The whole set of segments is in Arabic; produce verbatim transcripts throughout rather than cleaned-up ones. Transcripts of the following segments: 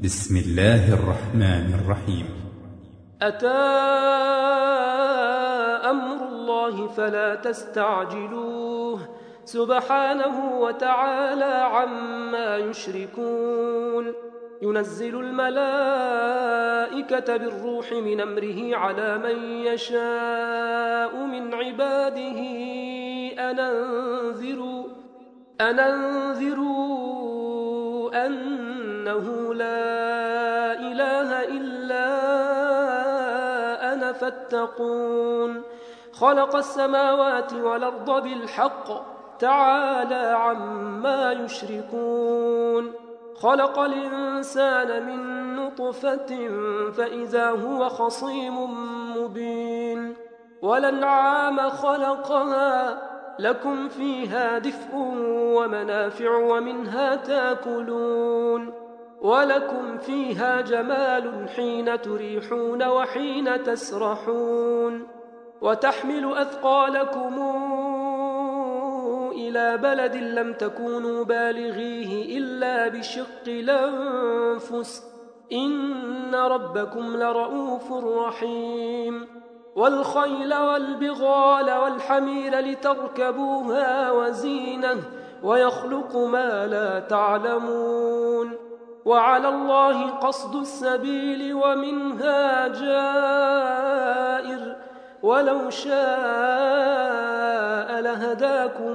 بسم الله الرحمن الرحيم. أتى أمر الله فلا تستعجلوه سبحانه وتعالى عما يشركون. ينزل الملائكة بالروح من أمره على من يشاء من عباده أن أنذروا أن أنذروا أنه لا إله إلا أنا فاتقون. خلق السماوات والأرض بالحق تعالى عما يشركون. خلق الإنسان من نطفة فإذا هو خصيم مبين. والأنعام خلقها لكم فيها دفء ومنافع ومنها تاكلون. ولكم فيها جمال حين تريحون وحين تسرحون. وتحمل أثقالكم إلى بلد لم تكونوا بالغيه إلا بشق الأنفس إن ربكم لرؤوف رحيم. والخيل والبغال والحمير لتركبوها وزينة ويخلق ما لا تعلمون. وعلى الله قصد السبيل ومنها جائر ولو شاء لهداكم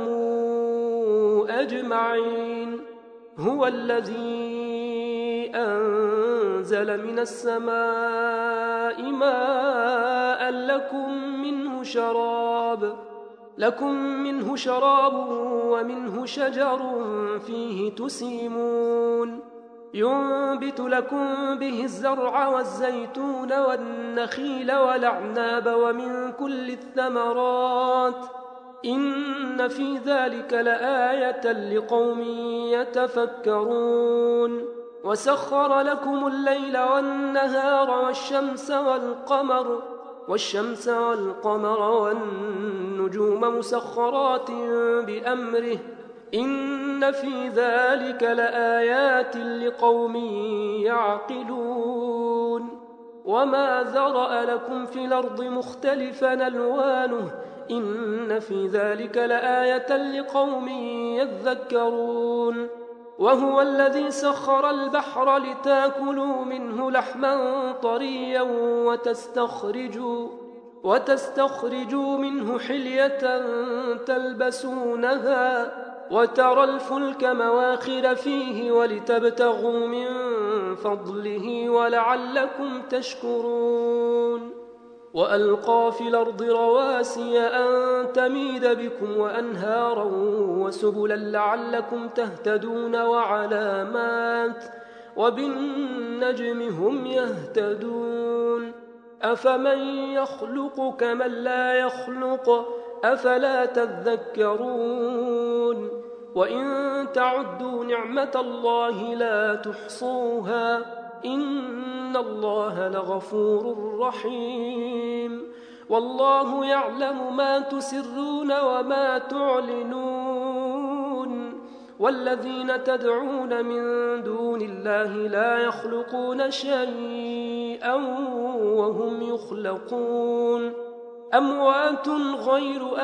أجمعين. هو الذي أنزل من السماء ماء لكم منه شراب لكم منه شراب ومنه شجر فيه تسيمون. ينبت لكم به الزرع والزيتون والنخيل والأعناب ومن كل الثمرات إن في ذلك لآية لقوم يتفكرون. وسخر لكم الليل والنهار والشمس والقمر والشمس والقمر والنجوم مسخرات بأمره إن في ذلك لآيات لقوم يعقلون. وما ذرأ لكم في الأرض مختلفا ألوانه إن في ذلك لآية لقوم يذكرون. وهو الذي سخر البحر لتاكلوا منه لحما طريا وتستخرجوا وتستخرجوا منه حلية تلبسونها وترى الفلك مواخر فيه ولتبتغوا من فضله ولعلكم تشكرون. وألقى في الأرض رواسي أن تميد بكم وأنهارا وسبلا لعلكم تهتدون وعلامات وبالنجم هم يهتدون. أفمن يخلق كمن لا يخلق أفلا تذكرون. وإن تعدوا نعمة الله لا تحصوها إن الله لغفور رحيم. والله يعلم ما تسرون وما تعلنون. والذين تدعون من دون الله لا يخلقون شيئا وهم يخلقون. أموات غير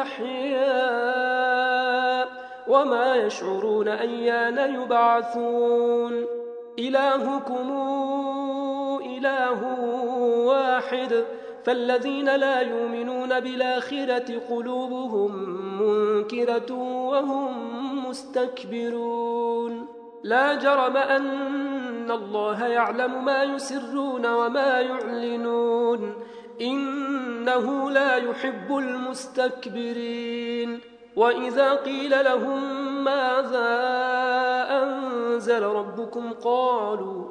أحياء وما يشعرون أيان يبعثون. إلهكم إله واحد فالذين لا يؤمنون بالآخرة قلوبهم منكرة وهم مستكبرون. لا جرم أن الله يعلم ما يسرون وما يعلنون إنه لا يحب المستكبرين. وإذا قيل لهم ماذا أنزل ربكم قالوا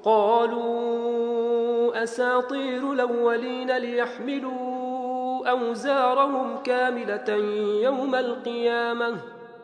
قالوا أساطير الأولين ليحملوا أوزارهم كاملة يوم القيامة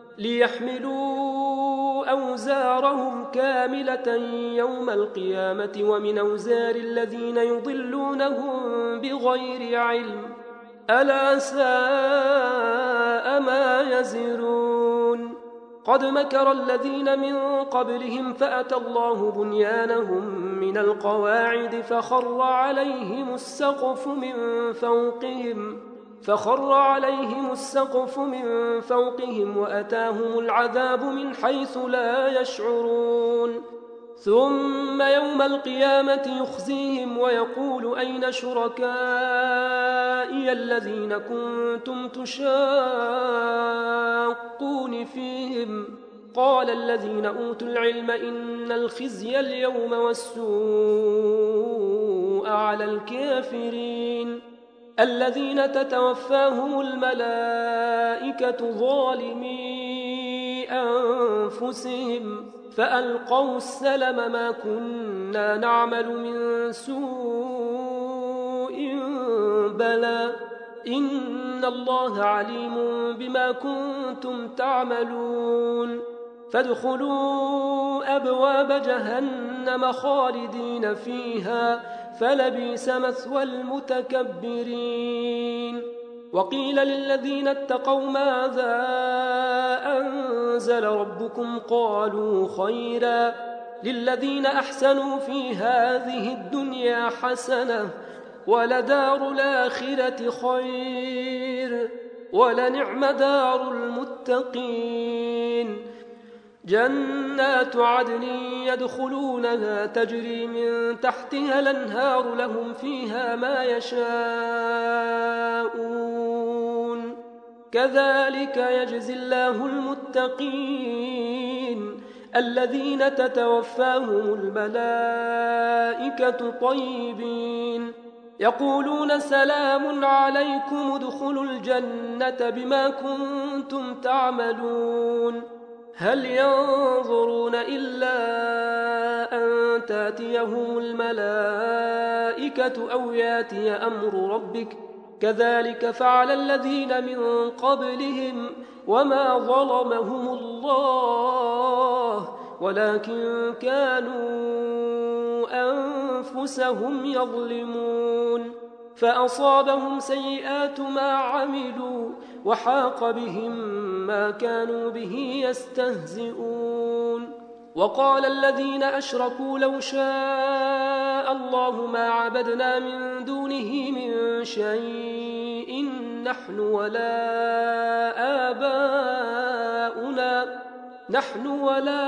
ليحملوا أوزارهم كاملة يوم القيامة ومن أوزار الذين يضلونهم بغير علم ألا ساء ما يزرون. قد مكر الذين من قبلهم فأتى الله بنيانهم من القواعد فخر عليهم السقف من فوقهم فخر عليهم السقف من فوقهم وأتاهم العذاب من حيث لا يشعرون ثم يوم القيامة يخزيهم ويقول أين شركائي الذين كنتم تشاقون فيهم قال الذين أوتوا العلم إن الخزي اليوم والسوء على الكافرين الذين تتوفاهم الملائكة ظالمي أنفسهم فألقوا السلم ما كنا نعمل من سوء بلى إن الله عليم بما كنتم تعملون فادخلوا أبواب جهنم خالدين فيها فلبئس مثوى المتكبرين وقيل للذين اتقوا ماذا أنزل ربكم قالوا خيرا للذين أحسنوا في هذه الدنيا حسنة ولدار الآخرة خير ولنعم دار المتقين جنات عدن يدخلونها تجري من تحتها الأنهار لهم فيها ما يشاءون كذلك يجزي الله المتقين الذين تتوفاهم الملائكة طيبين يقولون سلام عليكم ادخلوا الجنة بما كنتم تعملون هل ينظرون إلا أن تأتيهم الملائكة أو يأتي أمر ربك كذلك فعل الذين من قبلهم وما ظلمهم الله ولكن كانوا أنفسهم يظلمون فأصابهم سيئات ما عملوا وحاق بهم ما كانوا به يستهزئون وقال الذين أشركوا لو شاء الله ما عبدنا من دونه من شيء نحن ولا آباؤنا نحن ولا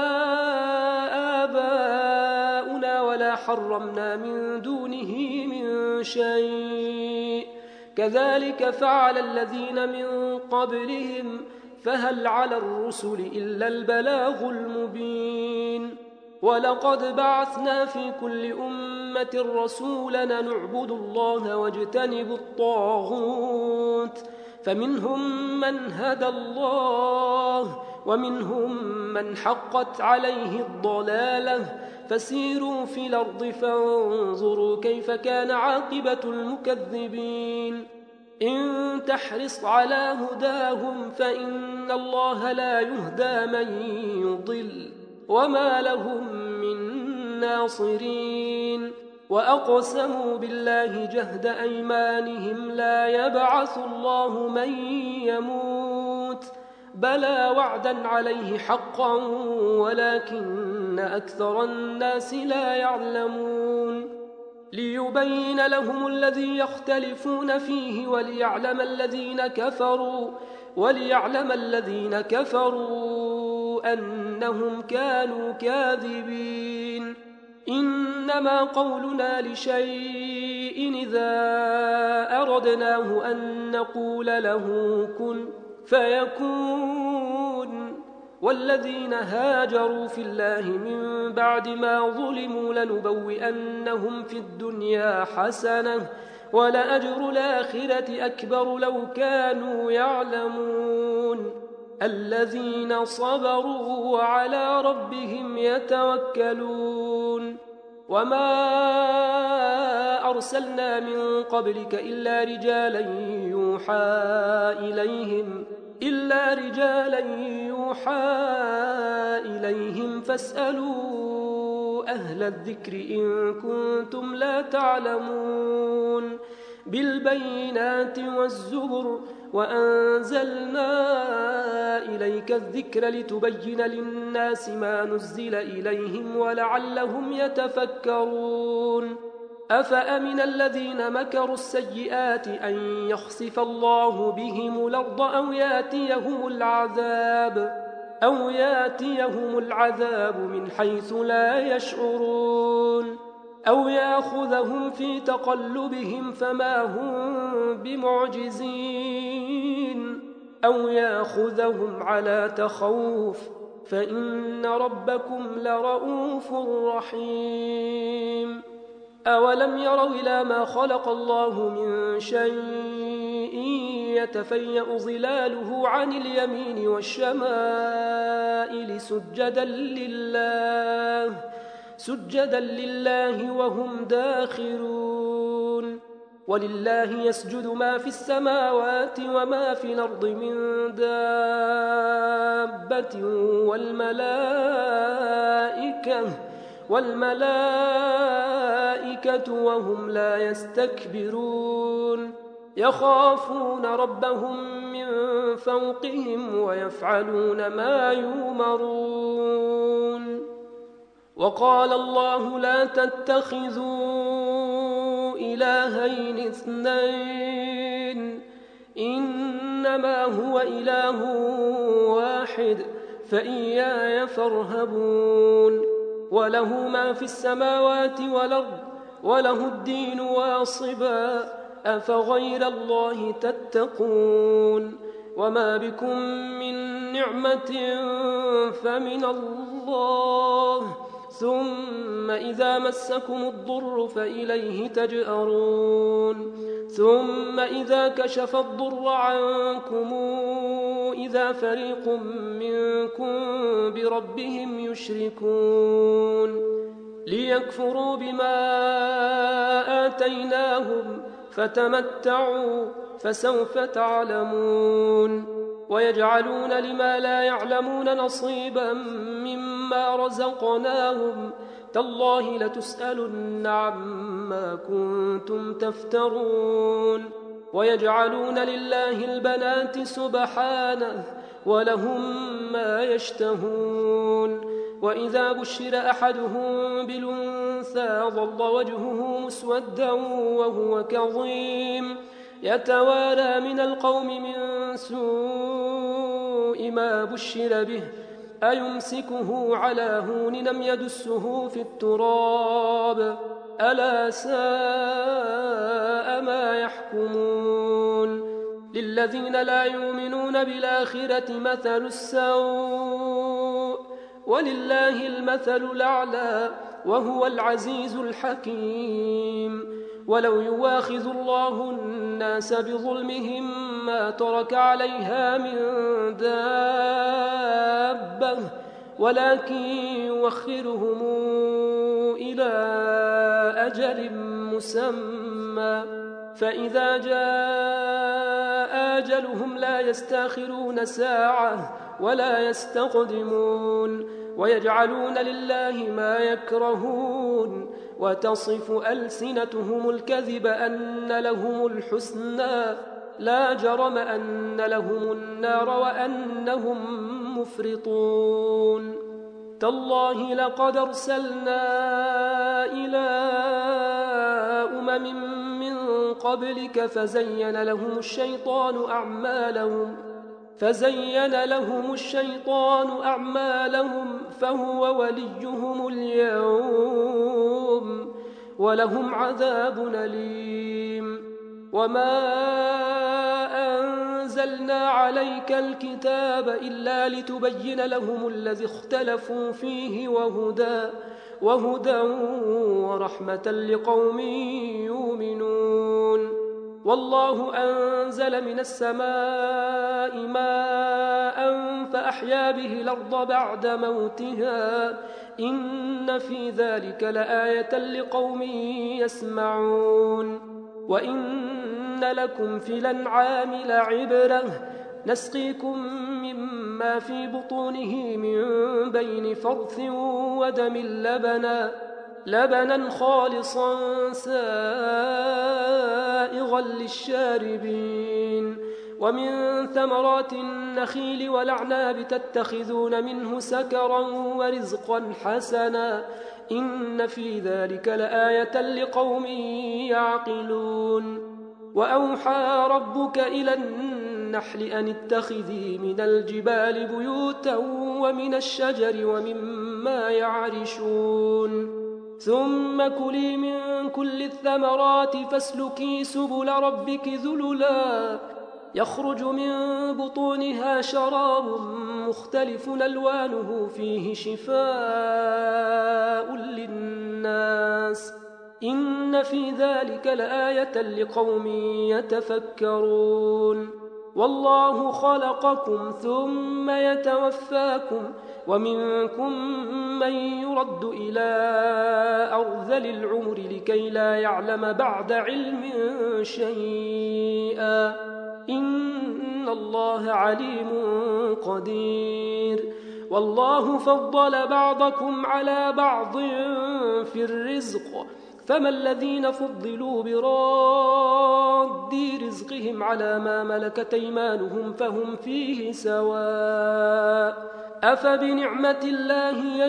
آباؤنا ولا حرمنا من دونه من شيء كذلك فعل الذين من قبلهم فهل على الرسل إلا البلاغ المبين ولقد بعثنا في كل أمة رسولا نعبد الله واجتنب الطاغوت فمنهم من هدى الله ومنهم من حقت عليه الضلالة فسيروا في الأرض فانظروا كيف كان عاقبة المكذبين إن تحرص على هداهم فإن الله لا يهدى من يضل وما لهم من ناصرين وأقسموا بالله جهد أيمانهم لا يبعث الله من يموت بلى وعدا عليه حقا ولكن أكثر الناس لا يعلمون ليبين لهم الذي يختلفون فيه وليعلم الذين كفروا وليعلم الذين كفروا أنهم كانوا كاذبين إنما قولنا لشيء إذا أردناه أن نقول له كن فيكون والذين هاجروا في الله من بعد ما ظلموا لنبوئنهم في الدنيا حسنة ولأجر الآخرة أكبر لو كانوا يعلمون الذين صبروا وعلى ربهم يتوكلون وما أرسلنا من قبلك إلا رجالا يوحى إليهم إلا رجالا يوحى إليهم فاسألوا أهل الذكر إن كنتم لا تعلمون بالبينات والزبر وأنزلنا إليك الذكر لتبين للناس ما نزل إليهم ولعلهم يتفكرون أفأمن الذين مكروا السيئات أن يخسف الله بهم الأرض أو ياتيهم العذاب أو ياتيهم العذاب من حيث لا يشعرون أو يأخذهم في تقلبهم فما هم بمعجزين أو يأخذهم على تخوف فإن ربكم لرؤوف رحيم أولم يروا إلى ما خلق الله من شيء يتفيأ ظلاله عن اليمين والشمائل سجدا لله سجدا لله وهم داخرون ولله يسجد ما في السماوات وما في الأرض من دابة والملائكة والملائكة وهم لا يستكبرون يخافون ربهم من فوقهم ويفعلون ما يؤمرون وقال الله لا تتخذوا إلهين اثنين إنما هو إله واحد فإياي فارهبون وله ما في السماوات والأرض وله الدين واصبا أفغير الله تتقون وما بكم من نعمة فمن الله ثم إذا مسكم الضر فإليه تجأرون ثم إذا كشف الضر عنكم إذا فريق منكم بربهم يشركون ليكفروا بما آتيناهم فتمتعوا فسوف تعلمون ويجعلون لما لا يعلمون نصيبا مما رزقناهم تالله لتسألن عما كنتم تفترون ويجعلون لله البنات سبحانه ولهم ما يشتهون وإذا بشر أحدهم بالأنثى ظل وجهه مسودا وهو كظيم يتوارى من القوم من سوء ما بشر به أيمسكه على هون لم يدسه في التراب ألا ساء ما يحكمون للذين لا يؤمنون بالآخرة مثل السوء ولله المثل الأعلى وهو العزيز الحكيم ولو يواخذ الله الناس بظلمهم ما ترك عليها من دابة ولكن يوخرهم إلى أجل مسمى فإذا جاء أجلهم لا يستأخرون ساعة ولا يستقدمون ويجعلون لله ما يكرهون وتصف ألسنتهم الكذب أن لهم الحسنى لا جرم أن لهم النار وأنهم مفرطون تالله لقد أرسلنا إلى أمم من قبلك فزين لهم الشيطان أعمالهم فزين لهم الشيطان أعمالهم فهو وليهم اليوم ولهم عذاب أليم وما أنزلنا عليك الكتاب إلا لتبين لهم الذي اختلفوا فيه وهدى وهدى ورحمة لقوم يؤمنون والله أنزل من السماء ماء فأحيا به الأرض بعد موتها إن في ذلك لآية لقوم يسمعون وإن لكم في الأنعام لعبرة نسقيكم مما في بطونه من بين فرث ودم لبنا لبنا خالصا سائغا للشاربين ومن ثمرات النخيل والأعناب تتخذون منه سكرا ورزقا حسنا إن في ذلك لآية لقوم يعقلون وأوحى ربك إلى النحل أن اتخذي من الجبال بيوتا ومن الشجر ومما يعرشون ثم كلي من كل الثمرات فاسلكي سبل ربك ذللا يخرج من بطونها شراب مختلف ألوانه فيه شفاء للناس إن في ذلك لآية لقوم يتفكرون والله خلقكم ثم يتوفاكم ومنكم من يرد إلى أرذل العمر لكي لا يعلم بعد علم شيئا إن الله عليم قدير والله فضل بعضكم على بعض في الرزق فما الذين فضلوا براد رزقهم على ما ملكت أيمانهم فهم فيه سواء أفبنعمة الله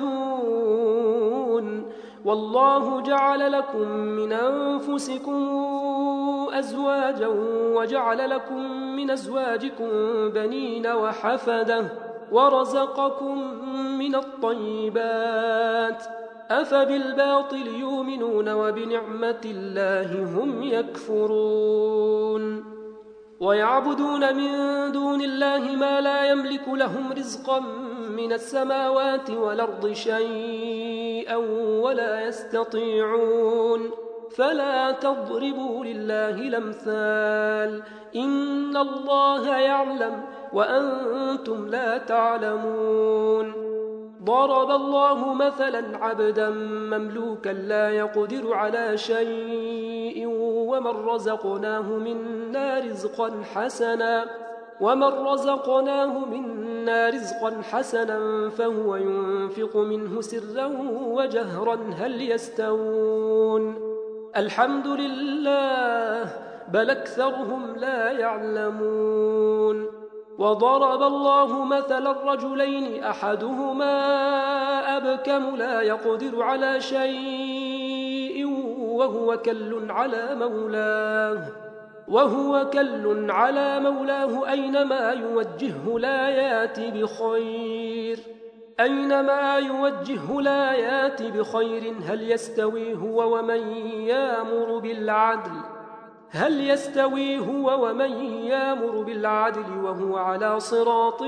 يجحدون والله جعل لكم من أنفسكم أزواجا وجعل لكم من أزواجكم بنين وحفدة ورزقكم من الطيبات أفبالباطل يؤمنون وبنعمة الله هم يكفرون ويعبدون من دون الله ما لا يملك لهم رزقا من السماوات والأرض شيئا ولا يستطيعون فلا تضربوا لله الأمثال إن الله يعلم وأنتم لا تعلمون ضرب الله مثلا عبدا مملوكا لا يقدر على شيء ومن رزقناه منا رزقا حسنا ومن رزقناه منا رزقا حسنا فهو ينفق منه سرا وجهرا هل يستوون الحمد لله بل أكثرهم لا يعلمون وضرب الله مثلا رجلين أحدهما أبكم لا يقدر على شيء وهو كل على مولاه وهو كل على مولاه أينما يوجهه لا يأتي بخير أينما يوجهه لا يأتي بخير هل يستوي هو ومن يأمر بالعدل هل يستوي هو ومن يأمر بالعدل وهو على صراط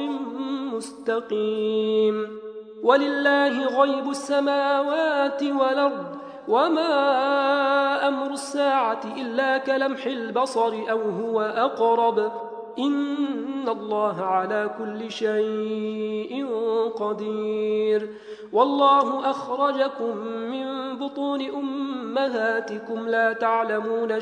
مستقيم ولله غيب السماوات والأرض وما أمر الساعة إلا كلمح البصر أو هو أقرب إن الله على كل شيء قدير والله أخرجكم من بطون أمهاتكم لا تعلمون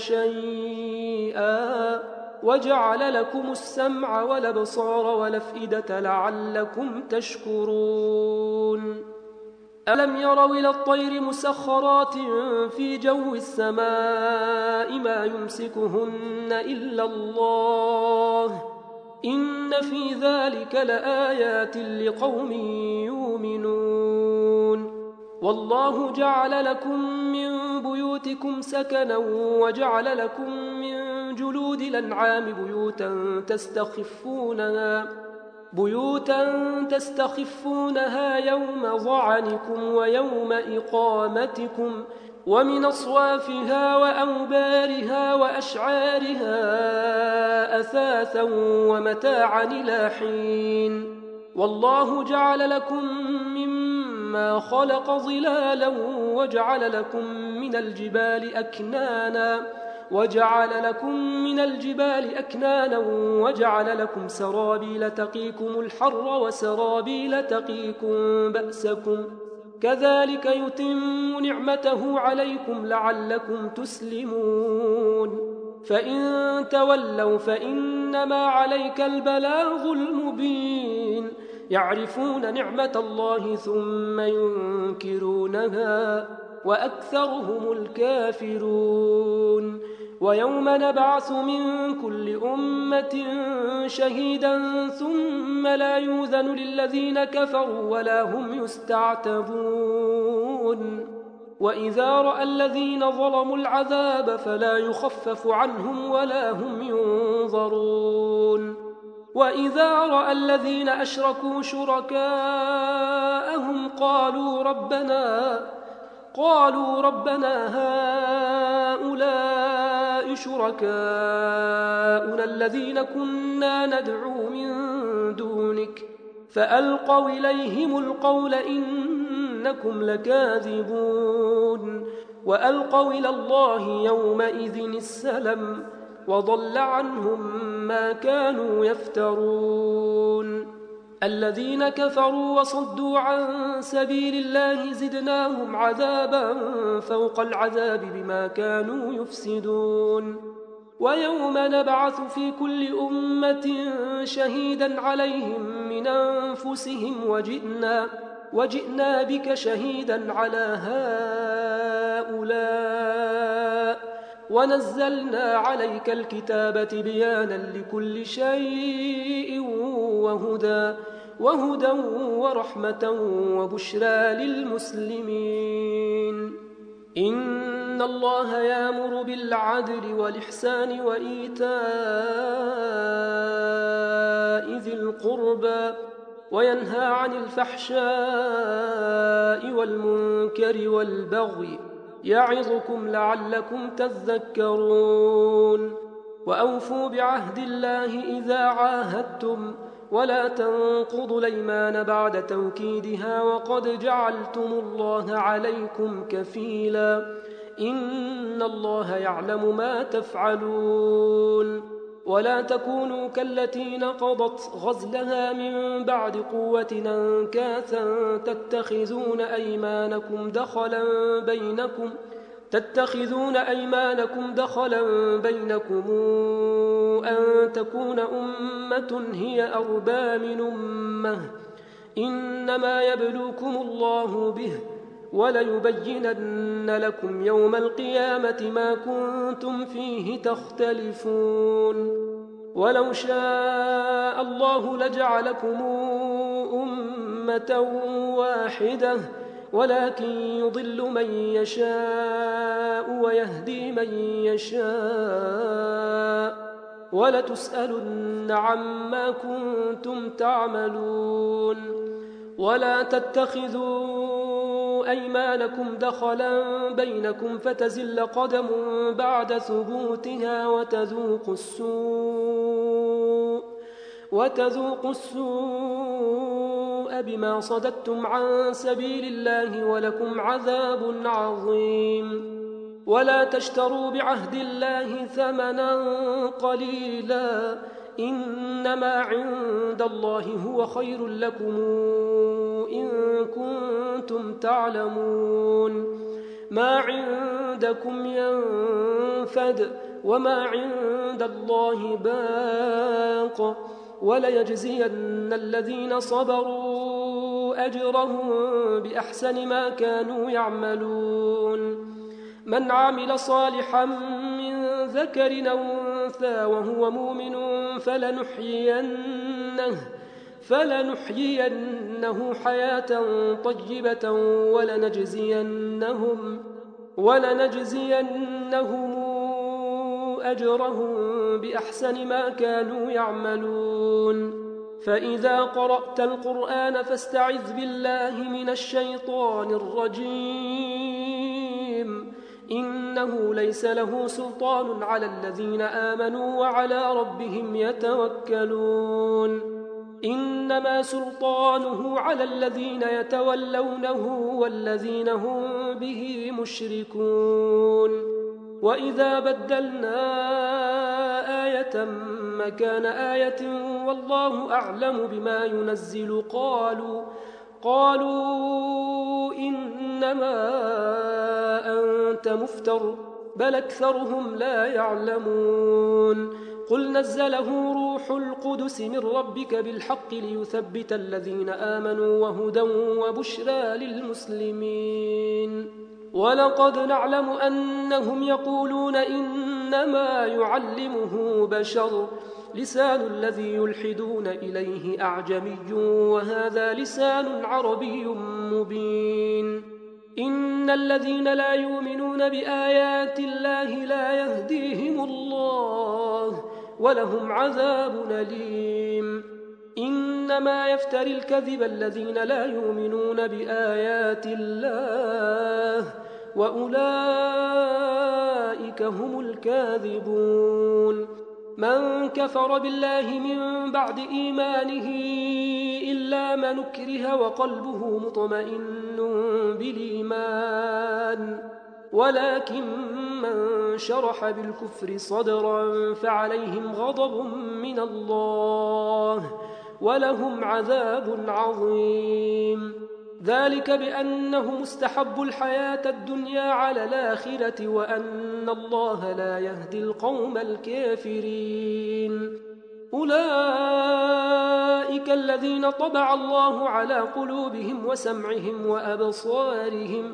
شيئا وجعل لكم السمع والأبصار والأفئدة لعلكم تشكرون ألم يروا إلى الطير مسخرات في جو السماء ما يمسكهن إلا الله إن في ذلك لآيات لقوم يؤمنون والله جعل لكم من بيوتكم سكنا وجعل لكم من جلود الأنعام بيوتا تستخفونها بيوتا تستخفونها يوم ظعنكم ويوم إقامتكم ومن أصوافها وأوبارها وأشعارها أثاثا ومتاعا إلى حين والله جعل لكم مما خلق ظلالا وجعل لكم من الجبال أكنانا وجعل لكم من الجبال أكنانا وجعل لكم سرابيل تقيكم الحر وسرابيل تقيكم بأسكم كذلك يتم نعمته عليكم لعلكم تسلمون فإن تولوا فإنما عليك البلاغ المبين يعرفون نعمة الله ثم ينكرونها وأكثرهم الكافرون ويوم نبعث من كل أمة شهيدا ثم لا يؤذن للذين كفروا ولا هم يستعتبون وإذا رأى الذين ظلموا العذاب فلا يخفف عنهم ولا هم ينظرون وإذا رأى الذين أشركوا شركاءهم قالوا ربنا قالوا ربنا هؤلاء شركاؤنا الذين كنا ندعو من دونك فألقوا إليهم القول إنكم لكاذبون وألقوا إلى الله يومئذ السلم وضل عنهم ما كانوا يفترون الذين كفروا وصدوا عن سبيل الله زدناهم عذابا فوق العذاب بما كانوا يفسدون ويوم نبعث في كل أمة شهيدا عليهم من أنفسهم وجئنا, وجئنا بك شهيدا على هؤلاء ونزلنا عليك الكتاب بيانا لكل شيء وهدى, وهدى ورحمة وبشرى للمسلمين إن الله يأمر بالعدل والإحسان وإيتاء ذي القربى وينهى عن الفحشاء والمنكر والبغي يعظكم لعلكم تذكرون وأوفوا بعهد الله إذا عاهدتم ولا تنقضوا الأيمان بعد توكيدها وقد جعلتم الله عليكم كفيلا إن الله يعلم ما تفعلون ولا تكونوا كالتي نقضت غزلها من بعد قوة أنكاثا تتخذون أيمانكم دخلا بينكم تتخذون أيمانكم دخلا بينكم أن تكون أمة هي أربى من أمة إنما يبلوكم الله به وليبينن لكم يوم القيامة ما كنتم فيه تختلفون ولو شاء الله لجعلكم أمة واحدة ولكن يضل من يشاء ويهدي من يشاء ولتسألن عما كنتم تعملون ولا تتخذوا أيمانكم دخلا بينكم فتزل قدم بعد ثبوتها وتذوقوا السوء وتذوقوا السوء بما صددتم عن سبيل الله ولكم عذاب عظيم ولا تشتروا بعهد الله ثمنا قليلا إنما عند الله هو خير لكم إن كنتم تعلمون ما عندكم ينفد وما عند الله باق وليجزين الذين صبروا أجرهم بأحسن ما كانوا يعملون من عمل صالحا من ذكر أو أنثى وهو مؤمن فلنحيينه فلنحيينه حياة طيبة ولنجزينهم ولنجزينهم أجرهم بأحسن ما كانوا يعملون فإذا قرأت القرآن فاستعذ بالله من الشيطان الرجيم إنه ليس له سلطان على الذين آمنوا وعلى ربهم يتوكلون إنما سلطانه على الذين يتولونه والذين هم به مشركون وإذا بدلنا آية مكان آية والله أعلم بما ينزل قالوا قالوا إنما أنت مفتر بل أكثرهم لا يعلمون قل نزله روح القدس من ربك بالحق ليثبت الذين آمنوا وهدى وبشرى للمسلمين ولقد نعلم أنهم يقولون إنما يعلمه بشر لسان الذي يلحدون إليه أعجمي وهذا لسان عربي مبين إن الذين لا يؤمنون بآيات الله لا يهديهم الله ولهم عذاب أليم إنما يفتري الكذب الذين لا يؤمنون بآيات الله وأولئك هم الكاذبون من كفر بالله من بعد إيمانه إلا من أكره وقلبه مطمئن بالإيمان ولكن من شرح بالكفر صدرا فعليهم غضب من الله ولهم عذاب عظيم ذلك بأنهم استحبوا الحياة الدنيا على الآخرة وأن الله لا يهدي القوم الكافرين أولئك الذين طبع الله على قلوبهم وسمعهم وأبصارهم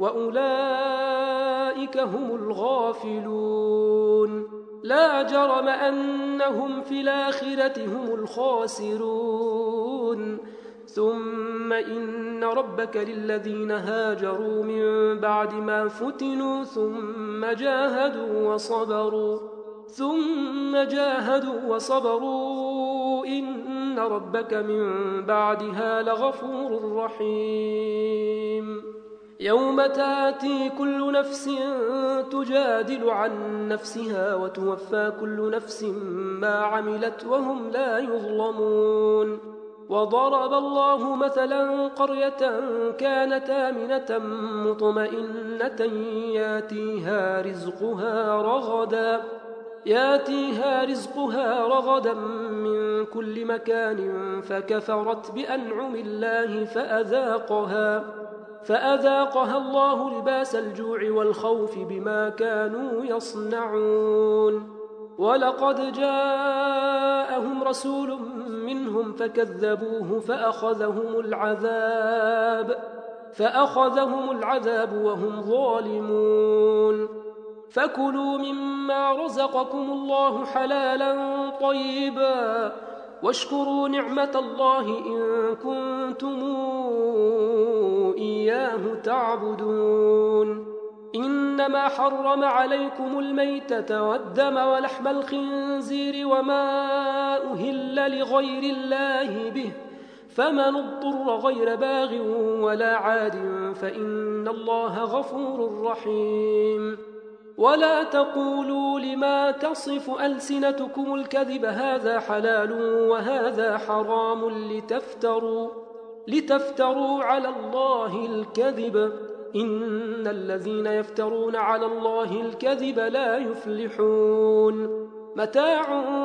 وأولئك هم الغافلون لا جرم أنهم في الآخرة هم الخاسرون ثم إن ربك للذين هاجروا من بعد ما فتنوا ثم جاهدوا وصبروا ثم جاهدوا وصبروا إن ربك من بعدها لغفور رحيم يوم تأتي كل نفس تجادل عن نفسها وتوفى كل نفس ما عملت وهم لا يظلمون وضرب الله مثلا قرية كانت آمنة مطمئنة ياتيها رزقها رغدا ياتيها رزقها رغدا من كل مكان فكفرت بأنعم الله فأذاقها فأذاقها الله لباس الجوع والخوف بما كانوا يصنعون ولقد جاءهم رسول منهم فكذبوه فأخذهم العذاب فأخذهم العذاب وهم ظالمون فكلوا مما رزقكم الله حلالا طيبا واشكروا نعمة الله إن كنتم إياه تعبدون إنما حرم عليكم الميتة والدم ولحم الخنزير وما أهل لغير الله به فمن اضطر غير باغ ولا عاد فإن الله غفور رحيم ولا تقولوا لما تصف ألسنتكم الكذب هذا حلال وهذا حرام لتفتروا لتفتروا على الله الكذب إن الذين يفترون على الله الكذب لا يفلحون متاع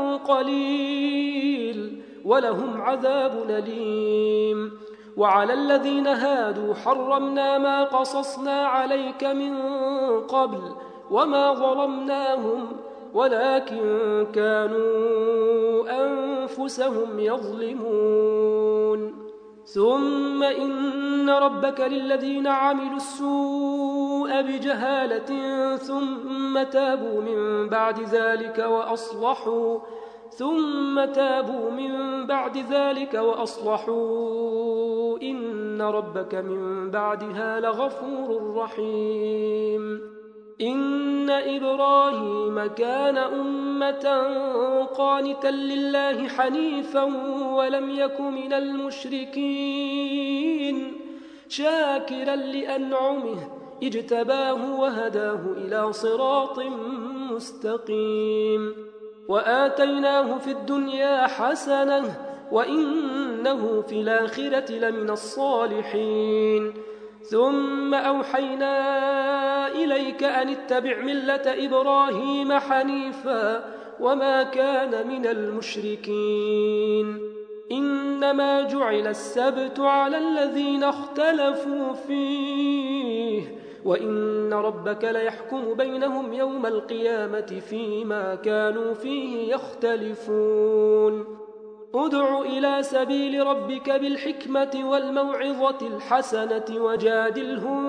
قليل ولهم عذاب أليم وعلى الذين هادوا حرمنا ما قصصنا عليك من قبل وما ظلمناهم ولكن كانوا أنفسهم يظلمون ثم إن ربك للذين عملوا السوء بجهالة ثم تابوا من بعد ذلك وأصلحوا ثم تابوا من بعد ذلك وأصلحوا إن ربك من بعدها لغفور رحيم إن إبراهيم كان أمة قانتا لله حنيفا ولم يك من المشركين شاكرا لأنعمه اجتباه وهداه إلى صراط مستقيم وآتيناه في الدنيا حسنة وإنه في الآخرة لمن الصالحين ثم أوحينا إليك أن اتبع ملة إبراهيم حنيفا وما كان من المشركين إنما جعل السبت على الذين اختلفوا فيه وإن ربك ليحكم بينهم يوم القيامة فيما كانوا فيه يختلفون ادع إلى سبيل ربك بالحكمة والموعظة الحسنة وجادلهم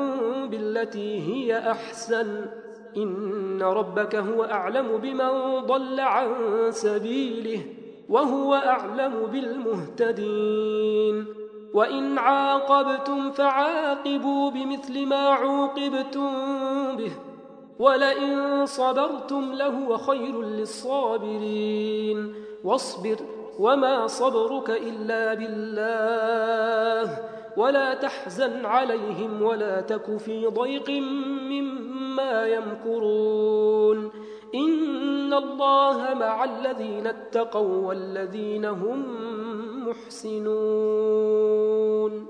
بالتي هي أحسن إن ربك هو أعلم بمن ضل عن سبيله وهو أعلم بالمهتدين وإن عاقبتم فعاقبوا بمثل ما عوقبتم به ولئن صبرتم لهو خير للصابرين واصبر وما صبرك إلا بالله ولا تحزن عليهم ولا تك في ضيق مما يمكرون إن الله مع الذين اتقوا والذين هم محسنون